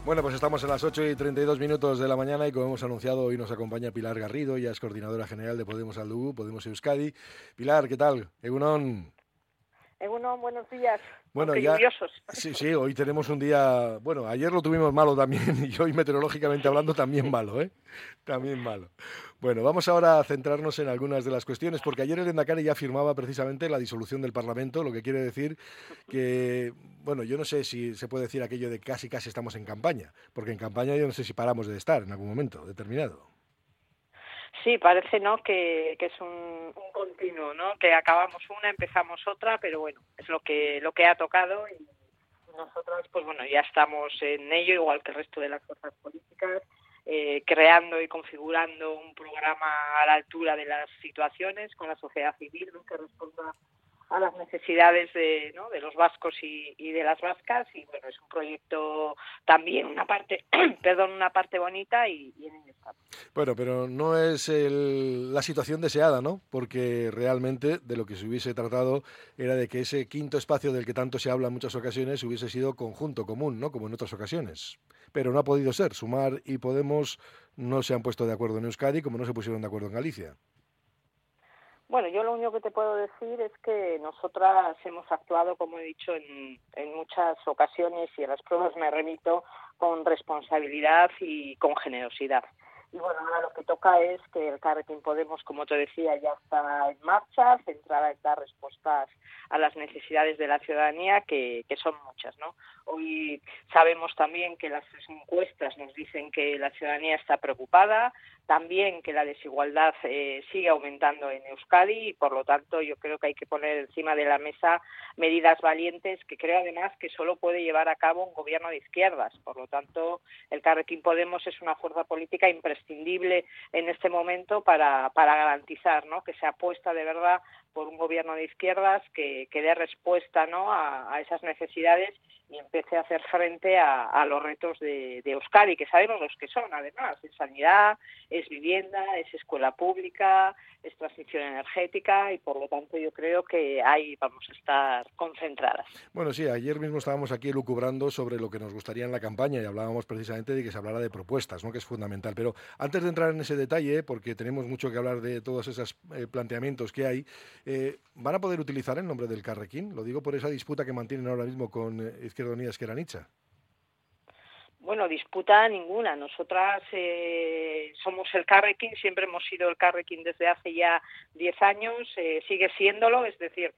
Bueno, pues estamos a las 8:32 de la mañana y como hemos anunciado, hoy nos acompaña Pilar Garrido, ya es coordinadora general de Podemos Aldugu, Podemos Euskadi. Pilar, ¿qué tal? Egunon. Egunon, buenos días, Bueno, aunque ya, lluviosos. sí, hoy tenemos un día, bueno, ayer lo tuvimos malo también y hoy meteorológicamente Sí, hablando también sí. malo, ¿eh? También malo. Bueno, vamos ahora a centrarnos en algunas de las cuestiones, porque ayer el Endacari ya firmaba precisamente la disolución del Parlamento, lo que quiere decir que, bueno, yo no sé si se puede decir aquello de casi estamos en campaña, porque en campaña yo no sé si paramos de estar en algún momento determinado. Sí, parece, ¿no?, que es un continuo, ¿no?, que acabamos una, empezamos otra, pero bueno, es lo que ha tocado y nosotros, pues bueno, ya estamos en ello, igual que el resto de las fuerzas políticas, creando y configurando un programa a la altura de las situaciones con la sociedad civil, ¿no?, que responda a las necesidades ¿no?, de los vascos y de las vascas, y bueno, es un proyecto también una parte una parte bonita y en ello estamos. Bueno, pero no es la situación deseada, ¿no? Porque realmente de lo que se hubiese tratado era de que ese quinto espacio del que tanto se habla en muchas ocasiones hubiese sido conjunto, común, ¿no? Como en otras ocasiones. Pero no ha podido ser. Sumar y Podemos no se han puesto de acuerdo en Euskadi como no se pusieron de acuerdo en Galicia. Bueno, yo lo único que te puedo decir es que nosotras hemos actuado, como he dicho, en muchas ocasiones, y a las pruebas me remito, con responsabilidad y con generosidad. Y bueno, ahora lo que toca es que el Carrequín Podemos, como te decía, ya está en marcha, centrada en dar respuestas a las necesidades de la ciudadanía, que son muchas, ¿no? Hoy sabemos también que las encuestas nos dicen que la ciudadanía está preocupada, también que la desigualdad sigue aumentando en Euskadi, y por lo tanto yo creo que hay que poner encima de la mesa medidas valientes, que creo además que solo puede llevar a cabo un gobierno de izquierdas. Por lo tanto, el Carrequín Podemos es una fuerza política imprescindible en este momento para garantizar, ¿no?, que se apuesta de verdad por un gobierno de izquierdas que dé respuesta, ¿no?, a esas necesidades y empiece a hacer frente a los retos de Euskadi, que sabemos los que son, además, es sanidad, es vivienda, es escuela pública, es transición energética, y por lo tanto yo creo que ahí vamos a estar concentradas. Bueno, sí, ayer mismo estábamos aquí lucubrando sobre lo que nos gustaría en la campaña y hablábamos precisamente de que se hablara de propuestas, ¿no?, que es fundamental. Pero antes de entrar en ese detalle, porque tenemos mucho que hablar de todos esos planteamientos que hay, ¿van a poder utilizar el nombre del Carrequín? Lo digo por esa disputa que mantienen ahora mismo con Izquierda Unida Ezker Anitza. Bueno, disputa ninguna. Nosotras somos el Carrequín, siempre hemos sido el Carrequín desde hace ya 10 años, sigue siéndolo, es decir,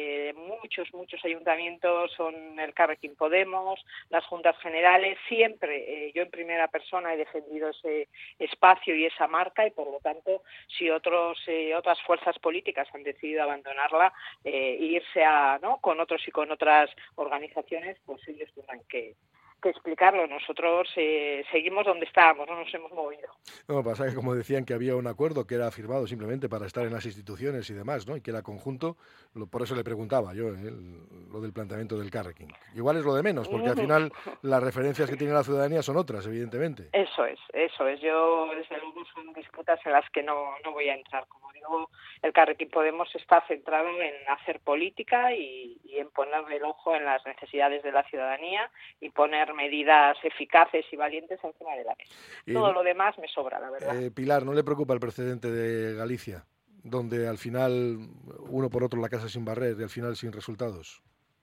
muchos ayuntamientos son el Carrequín Podemos, las juntas generales, siempre yo en primera persona he defendido ese espacio y esa marca, y por lo tanto, si otras fuerzas políticas han decidido abandonarla e irse ¿no?, con otros y con otras organizaciones, pues ellos tendrán que explicarlo. Nosotros seguimos donde estábamos, no nos hemos movido. No, pasa que como decían que había un acuerdo que era firmado simplemente para estar en las instituciones y demás, ¿no? Y que era conjunto, por eso le preguntaba yo, lo del planteamiento del Carrequín. Igual es lo de menos, porque al final las referencias que tiene la ciudadanía son otras, evidentemente. Eso es. Yo, desde luego, son disputas en las que no voy a entrar. Como digo, el Carrequín Podemos está centrado en hacer política y en ponerle el ojo en las necesidades de la ciudadanía y poner medidas eficaces y valientes encima de la mesa. Todo lo demás me sobra, la verdad. Pilar, ¿no le preocupa el precedente de Galicia, donde al final uno por otro la casa sin barrer y al final sin resultados?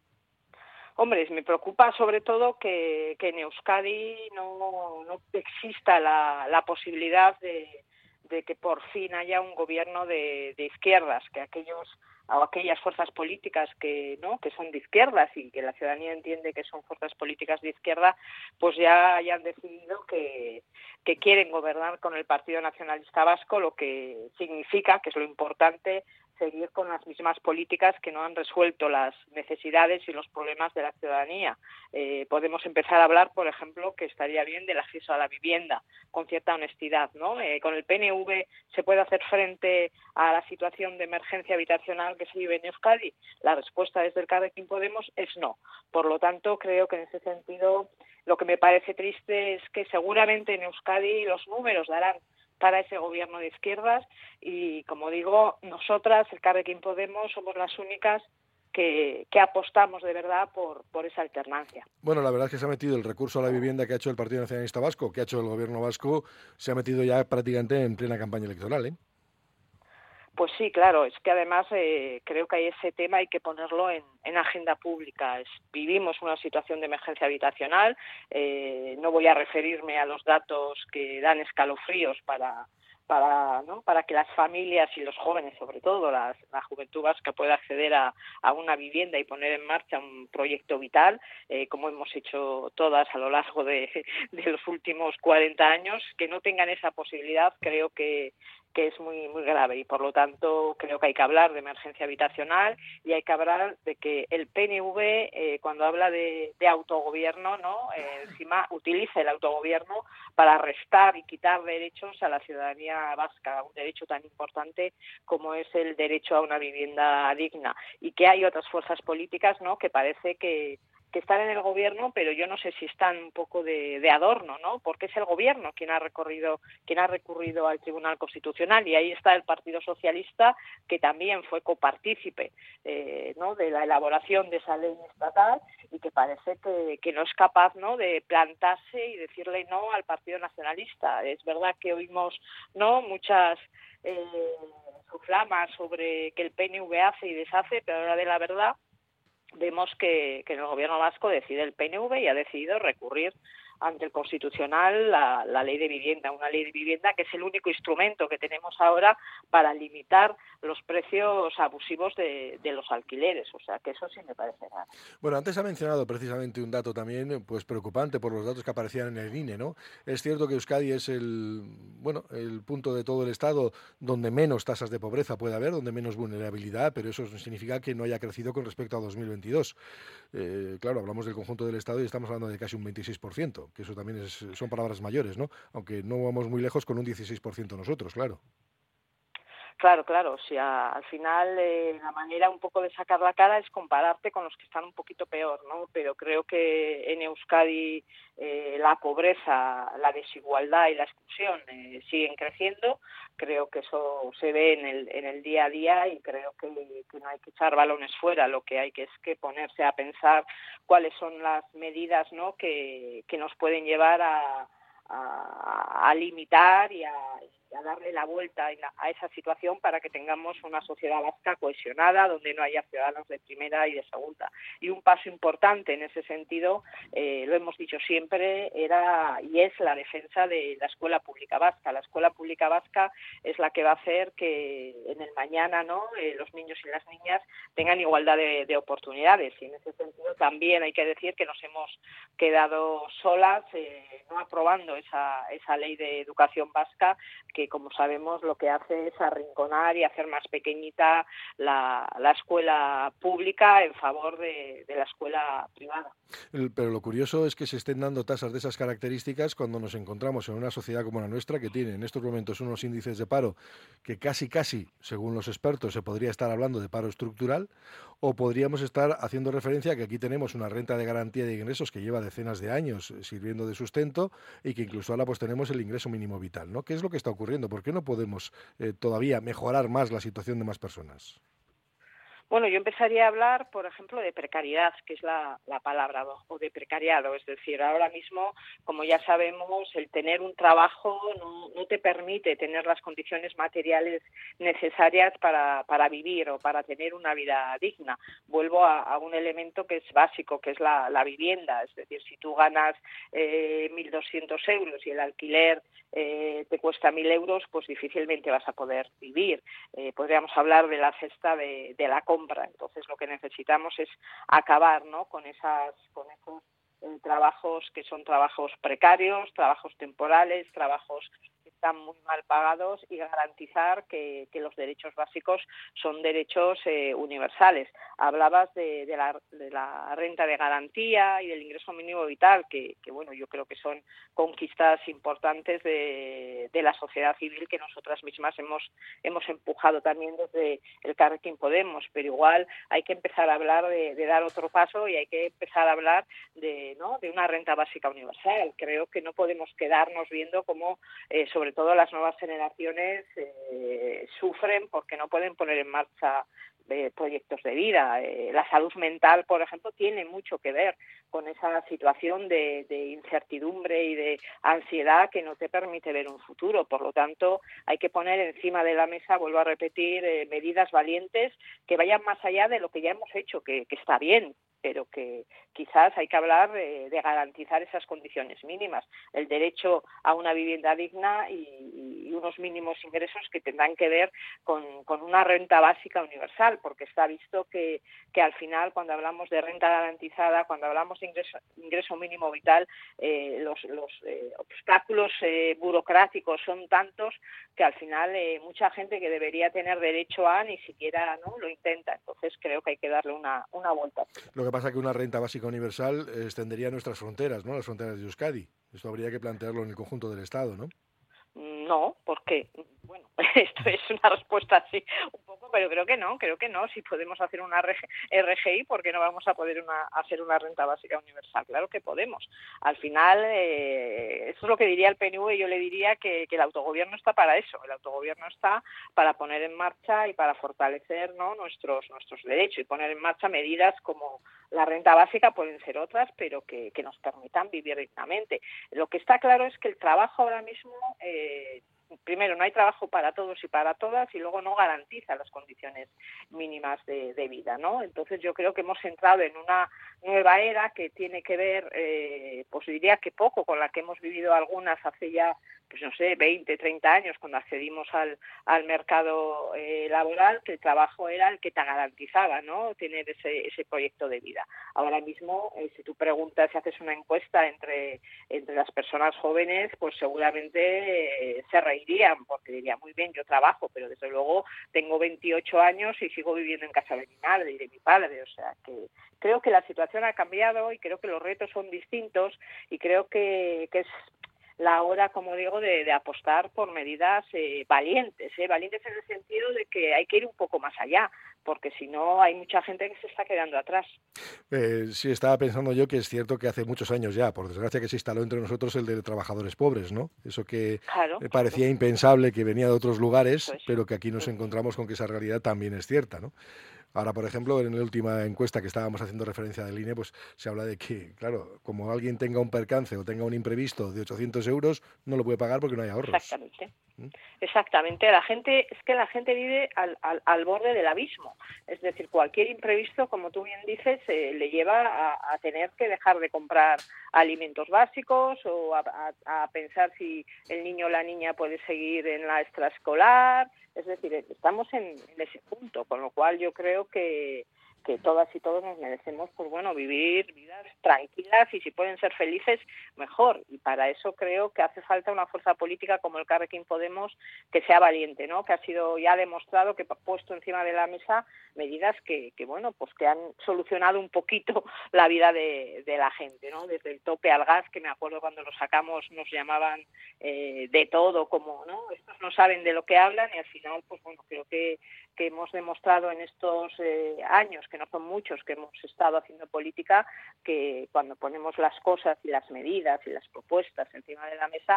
Hombre, me preocupa sobre todo que en Euskadi no exista la posibilidad de que por fin haya un gobierno de izquierdas, que aquellas fuerzas políticas que son de izquierdas y que la ciudadanía entiende que son fuerzas políticas de izquierda, pues ya hayan decidido que quieren gobernar con el Partido Nacionalista Vasco, lo que significa, que es lo importante, seguir con las mismas políticas que no han resuelto las necesidades y los problemas de la ciudadanía. Podemos empezar a hablar, por ejemplo, que estaría bien del acceso a la vivienda, con cierta honestidad, ¿no? Con el PNV se puede hacer frente a la situación de emergencia habitacional que se vive en Euskadi. La respuesta desde el Carrequín Podemos es no. Por lo tanto, creo que en ese sentido lo que me parece triste es que seguramente en Euskadi los números darán para ese gobierno de izquierdas, y como digo, nosotras, el Carrequín Podemos, somos las únicas que apostamos de verdad por esa alternancia. Bueno, la verdad es que se ha metido el recurso a la vivienda que ha hecho el Partido Nacionalista Vasco, que ha hecho el gobierno vasco, se ha metido ya prácticamente en plena campaña electoral, ¿eh? Pues sí, claro, es que además creo que ese tema hay que ponerlo en agenda pública. Vivimos una situación de emergencia habitacional, no voy a referirme a los datos que dan escalofríos para que las familias y los jóvenes, sobre todo la juventud vasca, pueda acceder a una vivienda y poner en marcha un proyecto vital, como hemos hecho todas a lo largo de los últimos 40 años. Que no tengan esa posibilidad, creo que es muy muy grave, y por lo tanto creo que hay que hablar de emergencia habitacional y hay que hablar de que el PNV, cuando habla de autogobierno, ¿no? Encima utiliza el autogobierno para restar y quitar derechos a la ciudadanía vasca, un derecho tan importante como es el derecho a una vivienda digna, y que hay otras fuerzas políticas, ¿no?, que parece que están en el gobierno, pero yo no sé si están un poco de adorno, ¿no? Porque es el gobierno quien ha recurrido al Tribunal Constitucional, y ahí está el Partido Socialista, que también fue copartícipe, ¿no?, de la elaboración de esa ley estatal, y que parece que no es capaz, ¿no?, de plantarse y decirle no al Partido Nacionalista. Es verdad que oímos, ¿no?, muchas soflamas sobre que el PNV hace y deshace, pero a la hora de la verdad vemos que en el gobierno vasco decide el PNV y ha decidido recurrir ante el Constitucional la ley de vivienda, una ley de vivienda que es el único instrumento que tenemos ahora para limitar los precios abusivos de los alquileres. O sea, que eso sí me parece raro. Bueno, antes ha mencionado precisamente un dato también pues preocupante por los datos que aparecían en el INE, ¿no? Es cierto que Euskadi es el punto de todo el Estado donde menos tasas de pobreza puede haber, donde menos vulnerabilidad, pero eso significa que no haya crecido con respecto a 2022. Claro, hablamos del conjunto del Estado y estamos hablando de casi un 26%, que eso también son palabras mayores, ¿no? Aunque no vamos muy lejos con un 16% nosotros, claro. Claro, o sea, al final la manera un poco de sacar la cara es compararte con los que están un poquito peor, ¿no? Pero creo que en Euskadi la pobreza, la desigualdad y la exclusión siguen creciendo. Creo que eso se ve en el día a día, y creo que no hay que echar balones fuera. Lo que hay que es que ponerse a pensar cuáles son las medidas, ¿no?, que nos pueden llevar a limitar y a darle la vuelta a esa situación, para que tengamos una sociedad vasca cohesionada, donde no haya ciudadanos de primera y de segunda. Y un paso importante en ese sentido, lo hemos dicho siempre, era y es la defensa de la escuela pública vasca. La escuela pública vasca es la que va a hacer que en el mañana, ¿no?, los niños y las niñas tengan igualdad de oportunidades, y en ese sentido también hay que decir que nos hemos quedado solas no aprobando esa ley de educación vasca, que como sabemos lo que hace es arrinconar y hacer más pequeñita la escuela pública en favor de la escuela privada. Pero lo curioso es que se estén dando tasas de esas características cuando nos encontramos en una sociedad como la nuestra, que tiene en estos momentos unos índices de paro que casi, según los expertos, se podría estar hablando de paro estructural, o podríamos estar haciendo referencia a que aquí tenemos una renta de garantía de ingresos que lleva decenas de años sirviendo de sustento, y que incluso ahora pues tenemos el ingreso mínimo vital, ¿no? ¿Qué es lo que está ocurriendo? ¿Por qué no podemos todavía mejorar más la situación de más personas? Bueno, yo empezaría a hablar, por ejemplo, de precariedad, que es la palabra, o de precariado. Es decir, ahora mismo, como ya sabemos, el tener un trabajo no te permite tener las condiciones materiales necesarias para vivir o para tener una vida digna. Vuelvo a un elemento que es básico, que es la vivienda. Es decir, si tú ganas 1.200 euros y el alquiler te cuesta 1.000 euros, pues difícilmente vas a poder vivir. Podríamos hablar de la cesta de la compra. Entonces lo que necesitamos es acabar, ¿no?, con esos trabajos que son trabajos precarios, trabajos temporales, trabajos que están muy mal pagados, y garantizar que los derechos básicos son derechos universales. Hablabas de la renta de garantía y del ingreso mínimo vital, que bueno, yo creo que son conquistas importantes de la sociedad civil, que nosotras mismas hemos empujado también desde el Carrequín Podemos, pero igual hay que empezar a hablar de dar otro paso, y hay que empezar a hablar de una renta básica universal. Creo que no podemos quedarnos viendo cómo sobre todo las nuevas generaciones sufren porque no pueden poner en marcha proyectos de vida. La salud mental, por ejemplo, tiene mucho que ver con esa situación de incertidumbre y de ansiedad que no te permite ver un futuro. Por lo tanto, hay que poner encima de la mesa, vuelvo a repetir, medidas valientes que vayan más allá de lo que ya hemos hecho, que está bien, pero que quizás hay que hablar de garantizar esas condiciones mínimas, el derecho a una vivienda digna y unos mínimos ingresos que tendrán que ver con una renta básica universal, porque está visto que al final, cuando hablamos de renta garantizada, cuando hablamos de ingreso mínimo vital, los obstáculos burocráticos son tantos que al final mucha gente que debería tener derecho a ni siquiera lo intenta. Entonces creo que hay que darle una vuelta. Lo que pasa es que una renta básica universal extendería nuestras fronteras, ¿no? Las fronteras de Euskadi. Esto habría que plantearlo en el conjunto del Estado, ¿no? No, porque, bueno, esto es una respuesta así un poco, pero creo que no. Si podemos hacer una RGI, ¿por qué no vamos a poder hacer una renta básica universal? Claro que podemos. Al final, eso es lo que diría el PNV, y yo le diría que el autogobierno está para eso. El autogobierno está para poner en marcha y para fortalecer, ¿no?, nuestros derechos, y poner en marcha medidas como la renta básica, pueden ser otras, pero que nos permitan vivir dignamente. Lo que está claro es que el trabajo ahora mismo, primero, no hay trabajo para todos y para todas, y luego no garantiza las condiciones mínimas de vida, ¿no? Entonces yo creo que hemos entrado en una nueva era que tiene que ver, pues diría que poco, con la que hemos vivido algunas hace ya, pues no sé, 20, 30 años, cuando accedimos al mercado laboral, que el trabajo era el que te garantizaba, ¿no?, tener ese proyecto de vida. Ahora mismo, si tú preguntas, si haces una encuesta entre las personas jóvenes, pues seguramente se reirían, porque dirían, muy bien, yo trabajo, pero desde luego tengo 28 años y sigo viviendo en casa de mi madre y de mi padre. O sea, que creo que la situación ha cambiado y creo que los retos son distintos, y creo que es la hora, como digo, de apostar por medidas valientes en el sentido de que hay que ir un poco más allá, porque si no hay mucha gente que se está quedando atrás. Sí, estaba pensando yo que es cierto que hace muchos años ya, por desgracia, que se instaló entre nosotros el de trabajadores pobres, ¿no? Eso que me parecía impensable, que venía de otros lugares, pero que aquí nos encontramos con que esa realidad también es cierta, ¿no? Ahora, por ejemplo, en la última encuesta que estábamos haciendo referencia del INE, pues se habla de que, claro, como alguien tenga un percance o tenga un imprevisto de 800 euros, no lo puede pagar porque no hay ahorros. Exactamente. La gente vive al borde del abismo. Es decir, cualquier imprevisto, como tú bien dices, le lleva a tener que dejar de comprar alimentos básicos, o a pensar si el niño o la niña puede seguir en la extraescolar. Es decir, estamos en ese punto, con lo cual yo creo que todas y todos nos merecemos, pues bueno, vivir vidas tranquilas, y si pueden ser felices, mejor. Y para eso creo que hace falta una fuerza política como el Carrequín Podemos, que sea valiente, ¿no? Que ha sido ya demostrado, que ha puesto encima de la mesa medidas que bueno, pues que han solucionado un poquito la vida de la gente, ¿no? Desde el tope al gas, que me acuerdo cuando lo sacamos nos llamaban de todo, como, ¿no?, estos no saben de lo que hablan, y al final, pues bueno, creo que hemos demostrado en estos años, que no son muchos, que hemos estado haciendo política, que cuando ponemos las cosas y las medidas y las propuestas encima de la mesa,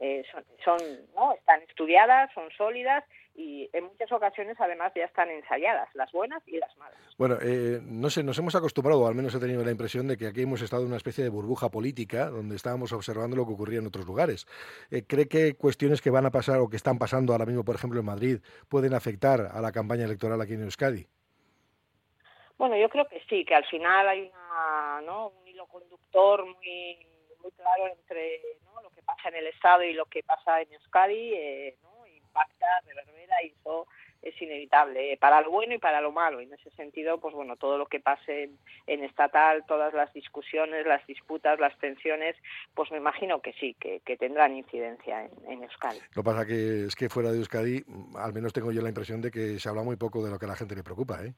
¿no?, están estudiadas, son sólidas, y en muchas ocasiones además ya están ensayadas, las buenas y las malas. Bueno, no sé, nos hemos acostumbrado, o al menos he tenido la impresión de que aquí hemos estado en una especie de burbuja política donde estábamos observando lo que ocurría en otros lugares. ¿Cree que cuestiones que van a pasar o que están pasando ahora mismo, por ejemplo, en Madrid, pueden afectar a la campaña electoral aquí en Euskadi? Bueno, yo creo que sí, que al final hay un hilo conductor muy claro entre, ¿no?, lo que pasa en el Estado y lo que pasa en Euskadi, ¿no?, impacta, reverbera, y eso es inevitable, para lo bueno y para lo malo. Y en ese sentido, pues bueno, todo lo que pase en estatal, todas las discusiones, las disputas, las tensiones, pues me imagino que sí, que tendrán incidencia en Euskadi. Lo que pasa es que fuera de Euskadi, al menos tengo yo la impresión de que se habla muy poco de lo que a la gente le preocupa, ¿eh?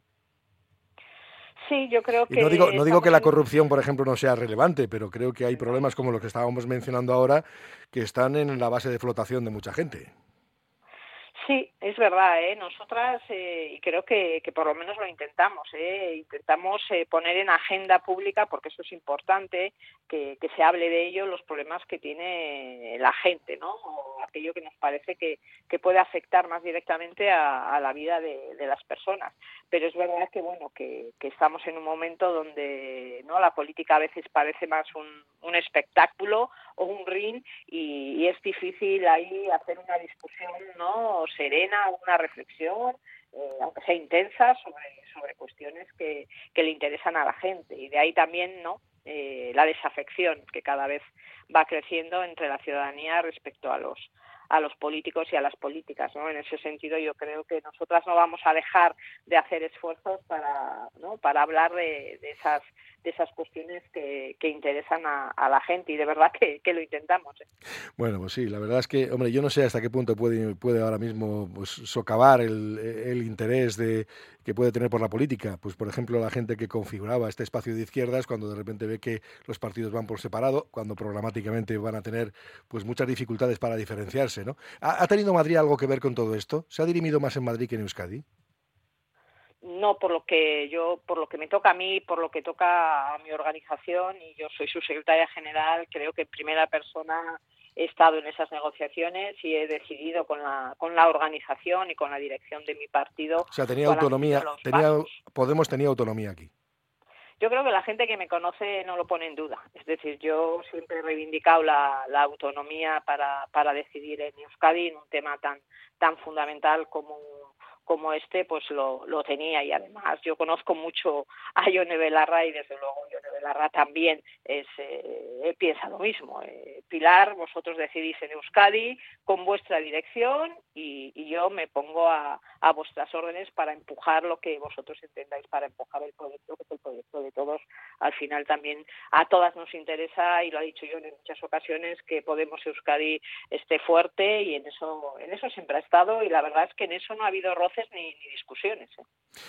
Sí, yo creo que... Y no digo que la corrupción, por ejemplo, no sea relevante, pero creo que hay problemas como los que estábamos mencionando ahora, que están en la base de flotación de mucha gente. Sí, es verdad, ¿eh? Nosotras, y creo que por lo menos lo intentamos, intentamos poner en agenda pública, porque eso es importante, que se hable de ello, los problemas que tiene la gente, ¿no? O aquello que nos parece que puede afectar más directamente a la vida de las personas. Pero es verdad que, bueno, que estamos en un momento donde, ¿no?, la política a veces parece más un espectáculo o un ring, y es difícil ahí hacer una discusión, ¿no?, serena, una reflexión, aunque sea intensa, sobre cuestiones que le interesan a la gente. Y de ahí también, ¿no?, la desafección que cada vez va creciendo entre la ciudadanía respecto a los políticos y a las políticas, ¿no? En ese sentido, yo creo que nosotras no vamos a dejar de hacer esfuerzos para, ¿no?, para hablar de esas cuestiones que interesan a la gente, y de verdad que lo intentamos, ¿eh? Bueno, pues sí, la verdad es que, hombre, yo no sé hasta qué punto puede ahora mismo, pues, socavar el interés que puede tener por la política. Pues, por ejemplo, la gente que configuraba este espacio de izquierdas, cuando de repente ve que los partidos van por separado, cuando programáticamente van a tener, pues, muchas dificultades para diferenciarse, ¿no? ¿Ha tenido Madrid algo que ver con todo esto? ¿Se ha dirimido más en Madrid que en Euskadi? No, por lo que me toca a mí, por lo que toca a mi organización, y yo soy su secretaria general, creo que en primera persona he estado en esas negociaciones y he decidido con la organización y con la dirección de mi partido O sea, tenía cuáles han sido autonomía, los pasos. Podemos tenía autonomía aquí. Yo creo que la gente que me conoce no lo pone en duda. Es decir, yo siempre he reivindicado la autonomía para decidir en Euskadi en un tema tan fundamental como este, pues lo tenía. Y además yo conozco mucho a Yone Belarra, y desde luego Yone Belarra también piensa lo mismo. Pilar, vosotros decidís en Euskadi con vuestra dirección, y yo me pongo a vuestras órdenes para empujar lo que vosotros entendáis, para empujar el proyecto, que es el proyecto de todos. Al final también a todas nos interesa, y lo ha dicho yo en muchas ocasiones, que Podemos Euskadi esté fuerte, y en eso siempre ha estado, y la verdad es que en eso no ha habido roces ni discusiones, ¿eh?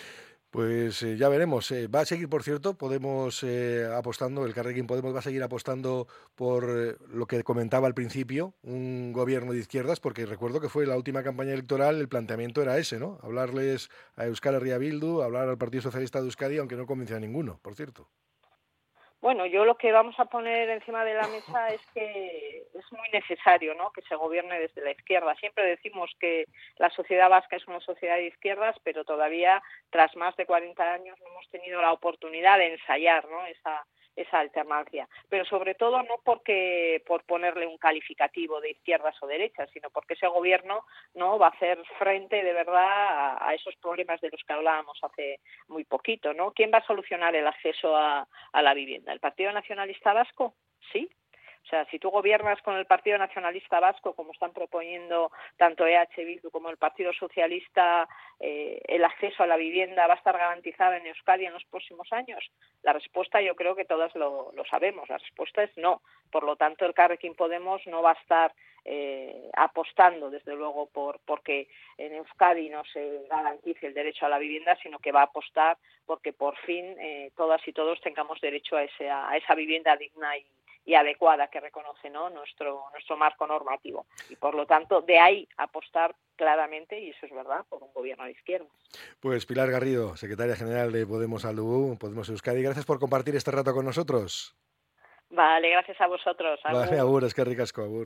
Pues ya veremos. Va a seguir, por cierto, Podemos apostando, el Carrequín Podemos va a seguir apostando por lo que comentaba al principio, un gobierno de izquierdas, porque recuerdo que fue la última campaña electoral, el planteamiento era ese, ¿no? Hablarles a Euskal Herria Bildu, hablar al Partido Socialista de Euskadi, aunque no convenció a ninguno, por cierto. Bueno, yo lo que vamos a poner encima de la mesa es que es muy necesario, ¿no?, que se gobierne desde la izquierda. Siempre decimos que la sociedad vasca es una sociedad de izquierdas, pero todavía, tras más de 40 años, no hemos tenido la oportunidad de ensayar, ¿no?, esa alternancia. Pero sobre todo no por ponerle un calificativo de izquierdas o derechas, sino porque ese gobierno no va a hacer frente de verdad a esos problemas de los que hablábamos hace muy poquito, ¿no? ¿Quién va a solucionar el acceso a la vivienda? ¿El Partido Nacionalista Vasco? Sí. O sea, si tú gobiernas con el Partido Nacionalista Vasco, como están proponiendo tanto EH Bildu como el Partido Socialista, ¿el acceso a la vivienda va a estar garantizado en Euskadi en los próximos años? La respuesta, yo creo que todas lo sabemos, la respuesta es no. Por lo tanto, el Carrequín Podemos no va a estar apostando, desde luego, porque en Euskadi no se garantice el derecho a la vivienda, sino que va a apostar porque por fin todas y todos tengamos derecho a esa vivienda digna y adecuada que reconoce, ¿no?, nuestro marco normativo. Y por lo tanto, de ahí apostar claramente, y eso es verdad, por un gobierno de izquierdas. Pues Pilar Garrido, secretaria general de Podemos Alubú, Podemos Euskadi, gracias por compartir este rato con nosotros. Vale, gracias a vosotros. Vale, Agur. agur, eskerrik asko, agur.